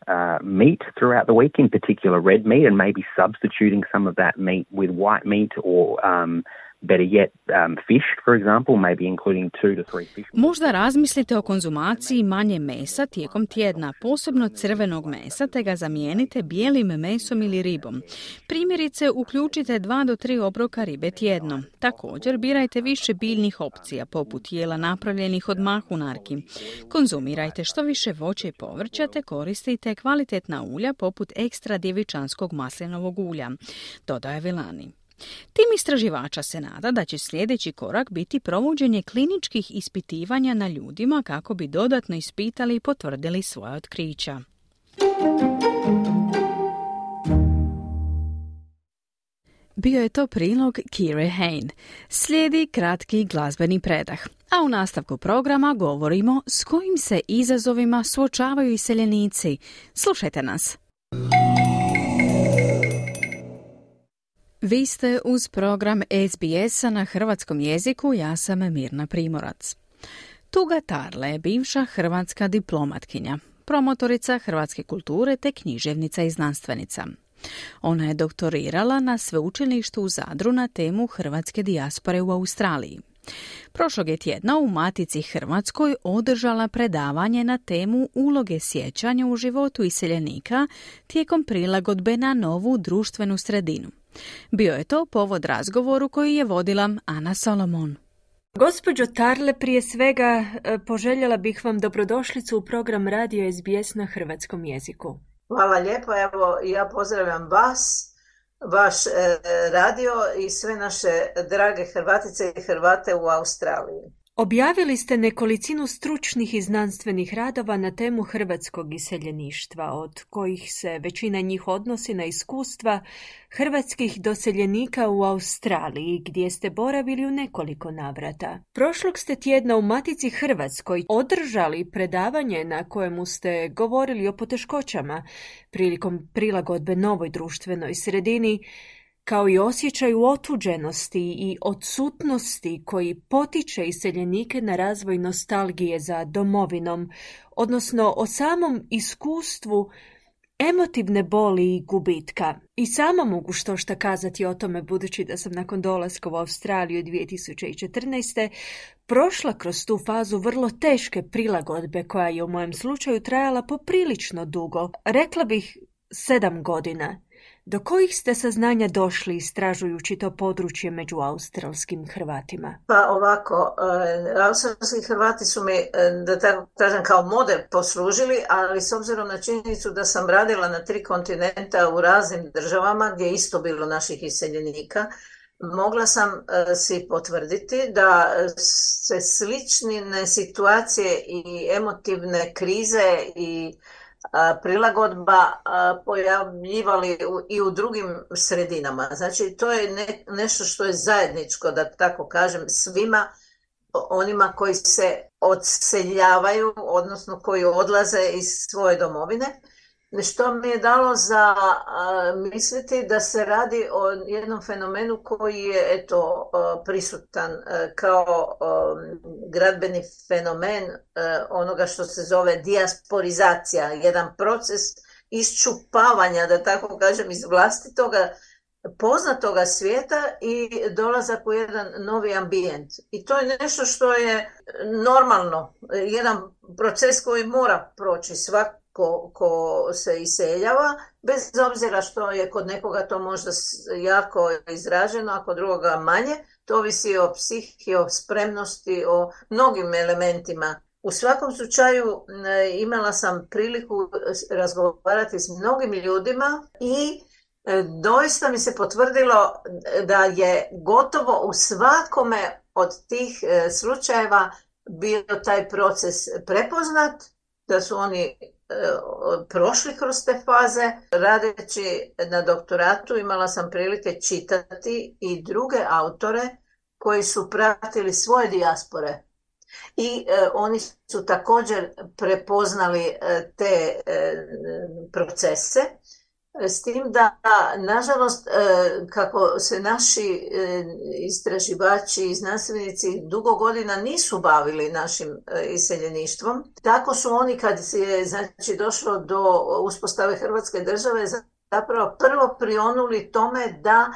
F: meat throughout the week, in particular red meat, and maybe substituting some of that meat with white meat or Better yet, fish, for example, maybe including 2 to 3 fish.
E: Možda razmislite o konzumaciji manje mesa tijekom tjedna, posebno crvenog mesa, te ga zamijenite bijelim mesom ili ribom. Primjerice, uključite 2 do 3 obroka ribe tjedno. Također, birajte više biljnih opcija, poput jela napravljenih od mahunarki. Konzumirajte što više voća i povrća, te koristite kvalitetna ulja poput ekstra djevičanskog maslinovog ulja, dodaje Villani. Tim istraživača se nada da će sljedeći korak biti provođenje kliničkih ispitivanja na ljudima kako bi dodatno ispitali i potvrdili svoja otkrića. Bio je to prilog Kire Hain. Slijedi kratki glazbeni predah. A u nastavku programa govorimo s kojim se izazovima suočavaju iseljenici. Slušajte nas. Vi ste uz program SBS-a na hrvatskom jeziku, ja sam Mirna Primorac. Tuga Tarle je bivša hrvatska diplomatkinja, promotorica hrvatske kulture te književnica i znanstvenica. Ona je doktorirala na sveučilištu u Zadru na temu hrvatske dijaspore u Australiji. Prošlog je tjedna u Matici Hrvatskoj održala predavanje na temu uloge sjećanja u životu iseljenika tijekom prilagodbe na novu društvenu sredinu. Bio je to povod razgovoru koji je vodila Ana Solomon.
G: Gospođo Tarle, prije svega poželjela bih vam dobrodošlicu u program Radio SBS na hrvatskom jeziku.
H: Hvala lijepo, evo ja pozdravljam vas, vaš radio i sve naše drage Hrvatice i Hrvate u Australiji.
G: Objavili ste nekolicinu stručnih i znanstvenih radova na temu hrvatskog iseljeništva, od kojih se većina njih odnosi na iskustva hrvatskih doseljenika u Australiji, gdje ste boravili u nekoliko navrata. Prošlog ste tjedna u Matici Hrvatskoj održali predavanje na kojemu ste govorili o poteškoćama prilikom prilagodbe novoj društvenoj sredini, kao i osjećaju otuđenosti i odsutnosti koji potiče iseljenike na razvoj nostalgije za domovinom, odnosno o samom iskustvu emotivne boli i gubitka. I sama mogu što kazati o tome, budući da sam nakon dolaska u Australiju 2014. prošla kroz tu fazu vrlo teške prilagodbe koja je u mojem slučaju trajala poprilično dugo, rekla bih 7 godina. Do kojih ste saznanja došli istražujući to područje među australskim Hrvatima?
H: Pa ovako, australski Hrvati su mi, da tako kažem, kao model poslužili, ali s obzirom na činjenicu da sam radila na 3 kontinenta u raznim državama gdje je isto bilo naših iseljenika, mogla sam si potvrditi da se slične situacije i emotivne krize i prilagodba pojavljivali i u drugim sredinama. Znači, to je nešto što je zajedničko, da tako kažem, svima onima koji se odseljavaju, odnosno koji odlaze iz svoje domovine, što mi je dalo za misliti da se radi o jednom fenomenu koji je prisutan kao gradbeni fenomen onoga što se zove dijasporizacija, jedan proces iščupavanja, da tako kažem, iz vlastitoga poznatoga svijeta i dolazak u jedan novi ambijent. I to je nešto što je normalno, jedan proces koji mora proći svako ko se iseljava, bez obzira što je kod nekoga to možda jako izraženo, a kod drugoga manje. To ovisi o psihi, o spremnosti, o mnogim elementima. U svakom slučaju imala sam priliku razgovarati s mnogim ljudima i doista mi se potvrdilo da je gotovo u svakome od tih slučajeva bio taj proces prepoznat, da su oni prošli kroz te faze. Radeći na doktoratu imala sam prilike čitati i druge autore koji su pratili svoje dijaspore i oni su također prepoznali te procese, s tim da, nažalost, kako se naši istraživači i znanstvenici dugo godina nisu bavili našim iseljeništvom, tako su oni, kad je došlo do uspostave Hrvatske države, zapravo prvo prionuli tome da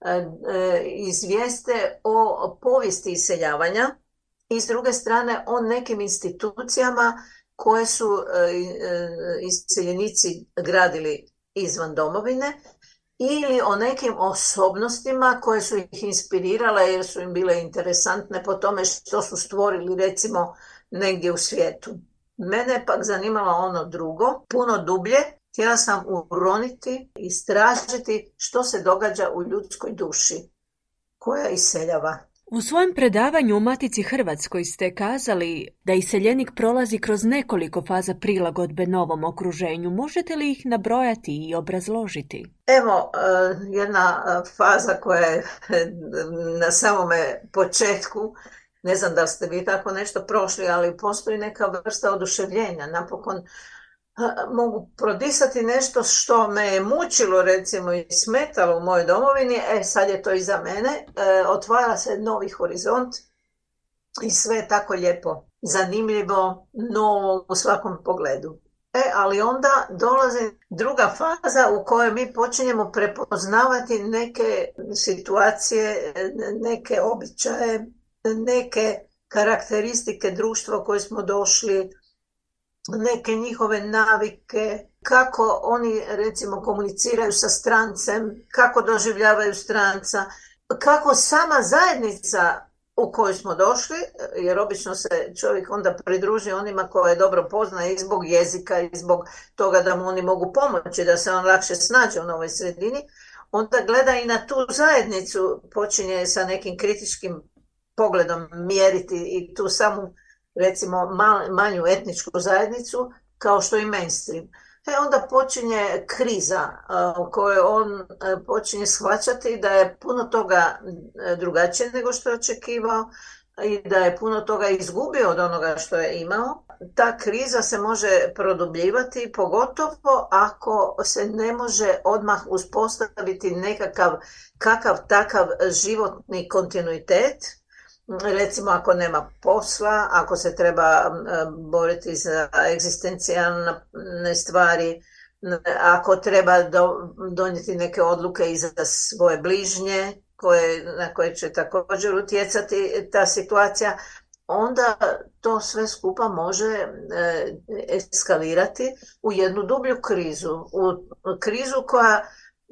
H: izvijeste o povijesti iseljavanja i s druge strane o nekim institucijama koje su iseljenici gradili izvan domovine ili o nekim osobnostima koje su ih inspirirale jer su im bile interesantne po tome što su stvorili recimo negdje u svijetu. Mene je pak zanimalo ono drugo, puno dublje. Htjela sam uroniti, istražiti što se događa u ljudskoj duši koja iseljava.
G: U svojem predavanju u Matici Hrvatskoj ste kazali da iseljenik prolazi kroz nekoliko faza prilagodbe novom okruženju. Možete li ih nabrojati i obrazložiti?
H: Evo, jedna faza koja je na samome početku, ne znam da ste vi tako nešto prošli, ali postoji neka vrsta oduševljenja. Napokon mogu prodisati nešto što me je mučilo recimo i smetalo u mojoj domovini, sad je to iza mene, otvara se novi horizont i sve je tako lijepo, zanimljivo, novo u svakom pogledu. Ali onda dolazi druga faza u kojoj mi počinjemo prepoznavati neke situacije, neke običaje, neke karakteristike društva u koje smo došli, neke njihove navike, kako oni recimo komuniciraju sa strancem, kako doživljavaju stranca, kako sama zajednica u kojoj smo došli, jer obično se čovjek onda pridruži onima koje dobro poznaje i zbog jezika i zbog toga da mu oni mogu pomoći, da se on lakše snađe u novoj sredini, onda gleda i na tu zajednicu, počinje sa nekim kritičkim pogledom mjeriti i tu samu recimo manju etničku zajednicu kao što i mainstream. Onda počinje kriza u kojoj on počinje shvaćati da je puno toga drugačije nego što je očekivao i da je puno toga izgubio od onoga što je imao. Ta kriza se može produbljivati, pogotovo ako se ne može odmah uspostaviti nekakav kakav takav životni kontinuitet. Recimo ako nema posla, ako se treba boriti za egzistencijalne stvari, ako treba donijeti neke odluke i za svoje bližnje na koje će također utjecati ta situacija, onda to sve skupa može eskalirati u jednu dublju krizu. U krizu koja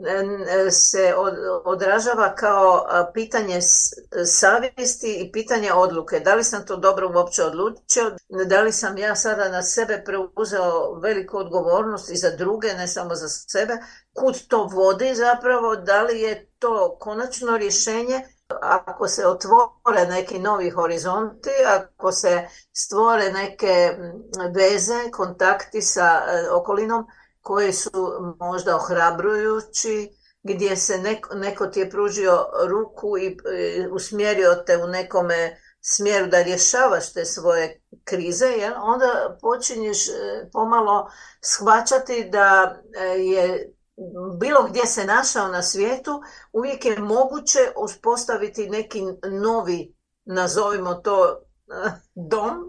H: se odražava kao pitanje savjesti i pitanje odluke. Da li sam to dobro uopće odlučio? Da li sam ja sada na sebe preuzeo veliku odgovornost i za druge, ne samo za sebe? Kud to vodi zapravo? Da li je to konačno rješenje? Ako se otvore neki novi horizonti, ako se stvore neke veze, kontakti sa okolinom, koji su možda ohrabrujući, gdje se neko ti je pružio ruku i usmjerio te u nekome smjeru da rješavaš te svoje krize, onda počinješ pomalo shvaćati da je bilo gdje se našao na svijetu, uvijek je moguće uspostaviti neki novi, nazovimo to, dom,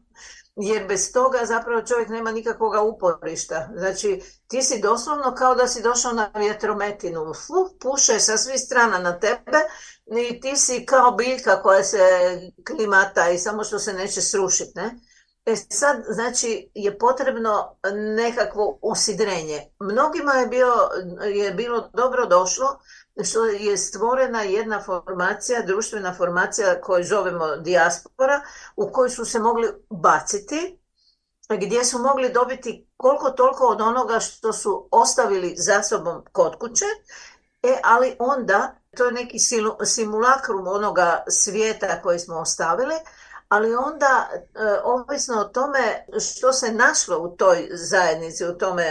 H: jer bez toga zapravo čovjek nema nikakvoga uporišta. Znači, ti si doslovno kao da si došao na vjetrometinu. Puše sa svih strana na tebe i ti si kao biljka koja se klimata i samo što se neće srušiti, ne? Sad, znači, je potrebno nekakvo usidrenje. Mnogima je bilo dobro došlo što je stvorena jedna formacija, društvena formacija koju zovemo dijaspora, u kojoj su se mogli baciti, gdje su mogli dobiti koliko toliko od onoga što su ostavili za sobom kod kuće, ali onda, to je neki simulakrum onoga svijeta koji smo ostavili, ali onda, ovisno o tome što se našlo u toj zajednici, u tome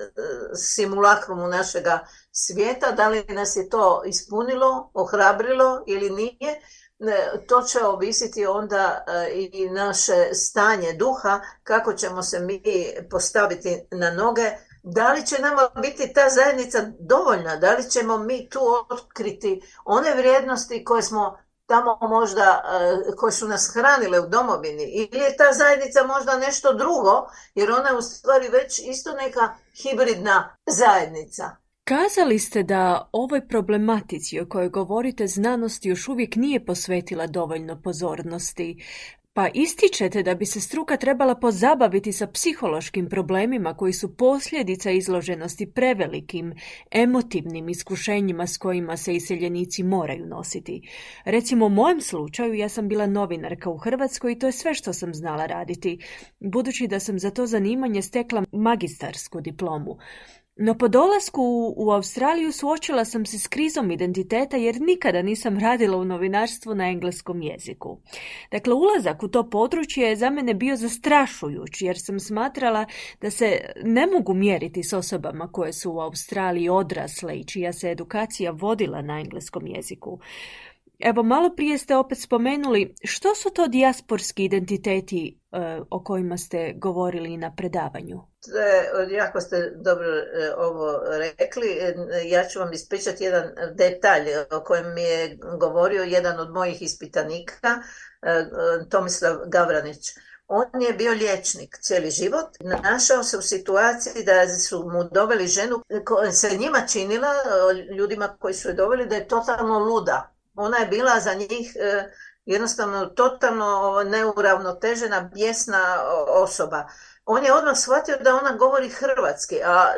H: simulakrumu našega svijeta, da li nas je to ispunilo, ohrabrilo ili nije, to će ovisiti onda i naše stanje duha, kako ćemo se mi postaviti na noge, da li će nama biti ta zajednica dovoljna, da li ćemo mi tu otkriti one vrijednosti koje smo tamo možda, koje su nas hranile u domovini, ili je ta zajednica možda nešto drugo, jer ona je u stvari već isto neka hibridna zajednica.
G: Kazali ste da ovoj problematici o kojoj govorite znanost još uvijek nije posvetila dovoljno pozornosti, pa ističete da bi se struka trebala pozabaviti sa psihološkim problemima koji su posljedica izloženosti prevelikim emotivnim iskušenjima s kojima se iseljenici moraju nositi. Recimo u mojem slučaju ja sam bila novinarka u Hrvatskoj i to je sve što sam znala raditi, budući da sam za to zanimanje stekla magistarsku diplomu. No po dolasku u Australiju suočila sam se s krizom identiteta jer nikada nisam radila u novinarstvu na engleskom jeziku. Dakle, ulazak u to područje je za mene bio zastrašujuć jer sam smatrala da se ne mogu mjeriti s osobama koje su u Australiji odrasle i čija se edukacija vodila na engleskom jeziku. Evo, malo prije ste opet spomenuli što su to dijasporski identiteti o kojima ste govorili na predavanju.
H: Jako ste dobro ovo rekli. Ja ću vam ispričati jedan detalj o kojem mi je govorio jedan od mojih ispitanika, Tomislav Gavranić. On je bio liječnik cijeli život. Našao se u situaciji da su mu doveli ženu koja se njima činila, ljudima koji su je doveli, da je totalno luda. Ona je bila za njih jednostavno totalno neuravnotežena, bijesna osoba. On je odmah shvatio da ona govori hrvatski, a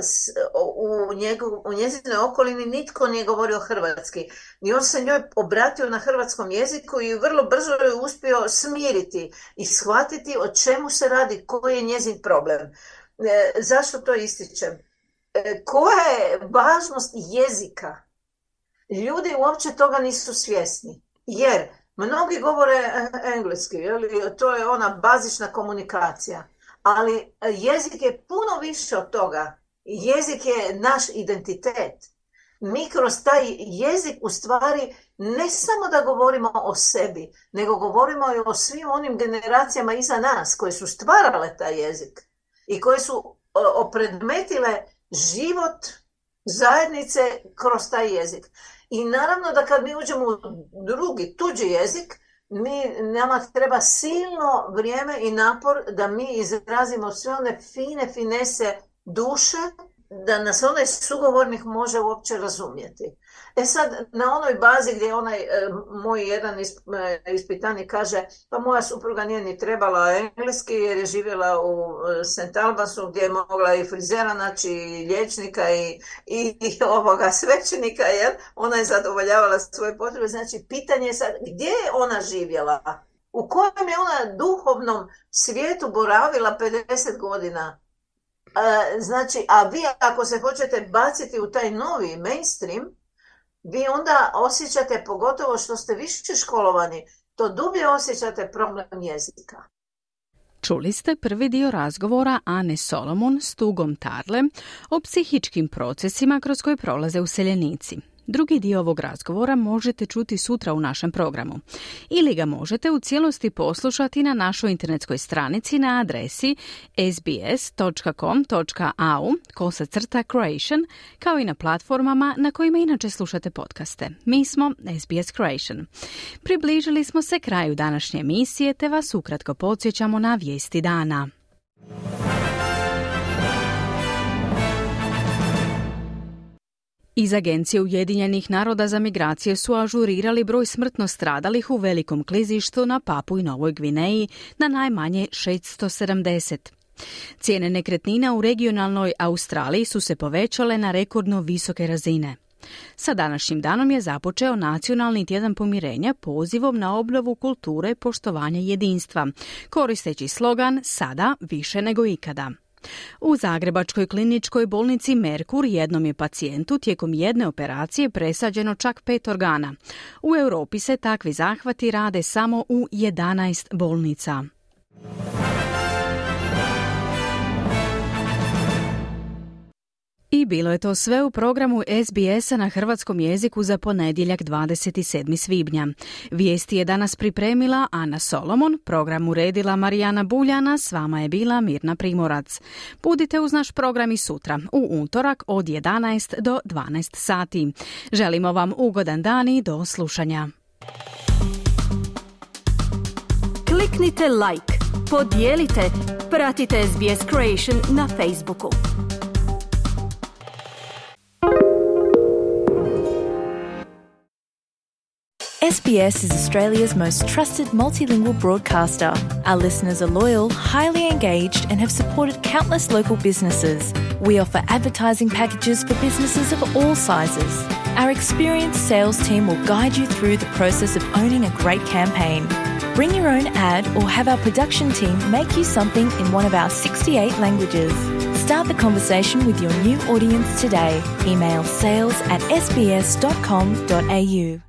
H: u njezinoj okolini nitko nije govorio hrvatski. I on se njoj obratio na hrvatskom jeziku i vrlo brzo je uspio smiriti i shvatiti o čemu se radi, koji je njezin problem. Zašto to ističem? Koja je važnost jezika? Ljudi uopće toga nisu svjesni, jer mnogi govore engleski, to je ona bazična komunikacija, ali jezik je puno više od toga. Jezik je naš identitet. Mi kroz taj jezik u stvari ne samo da govorimo o sebi, nego govorimo i o svim onim generacijama iza nas koje su stvarale taj jezik i koje su opredmetile život zajednice kroz taj jezik. I naravno da kad mi uđemo u drugi, tuđi jezik, nama treba silno vrijeme i napor da mi izrazimo sve one fine finese duše, da nas onaj sugovornik može uopće razumjeti. Sad, na onoj bazi gdje onaj moj jedan ispitanik kaže, pa moja supruga nije ni trebala engleski jer je živjela u St. Albansu gdje je mogla i frizera naći, i liječnika i ovoga svećenika, jer ona je zadovoljavala svoje potrebe. Znači, pitanje je sad, gdje je ona živjela? U kojem je ona duhovnom svijetu boravila 50 godina? Znači, a vi ako se hoćete baciti u taj novi mainstream, vi onda osjećate, pogotovo što ste više školovani, to dublje osjećate problem jezika.
E: Čuli ste prvi dio razgovora Ane Solomon s Tugom Tarle o psihičkim procesima kroz koje prolaze useljenici. Drugi dio ovog razgovora možete čuti sutra u našem programu. Ili ga možete u cijelosti poslušati na našoj internetskoj stranici na adresi sbs.com.au/Croatian, kao i na platformama na kojima inače slušate podcaste. Mi smo SBS Croatian. Približili smo se kraju današnje emisije, te vas ukratko podsjećamo na vijesti dana. Iz Agencije Ujedinjenih naroda za migracije su ažurirali broj smrtno stradalih u velikom klizištu na Papui Novoj Gvineji na najmanje 670. Cijene nekretnina u regionalnoj Australiji su se povećale na rekordno visoke razine. Sa današnjim danom je započeo Nacionalni tjedan pomirenja pozivom na obnovu kulture poštovanja jedinstva, koristeći slogan "Sada više nego ikada". U Zagrebačkoj kliničkoj bolnici Merkur jednom je pacijentu tijekom jedne operacije presađeno čak 5 organa. U Europi se takvi zahvati rade samo u 11 bolnica. I bilo je to sve u programu SBS-a na hrvatskom jeziku za ponedjeljak 27. svibnja. Vijesti je danas pripremila Ana Solomon, program uredila Marijana Buljana, s vama je bila Mirna Primorac. Budite uz naš program i sutra, u utorak od 11 do 12 sati. Želimo vam ugodan dan i do slušanja.
G: Kliknite like, podijelite, pratite SBS Creation na Facebooku.
C: SBS is Australia's most trusted multilingual broadcaster. Our listeners are loyal, highly engaged, and have supported countless local businesses. We offer advertising packages for businesses of all sizes. Our experienced sales team will guide you through the process of owning a great campaign. Bring your own ad or have our production team make you something in one of our 68 languages. Start the conversation with your new audience today. Email sales@sbs.com.au.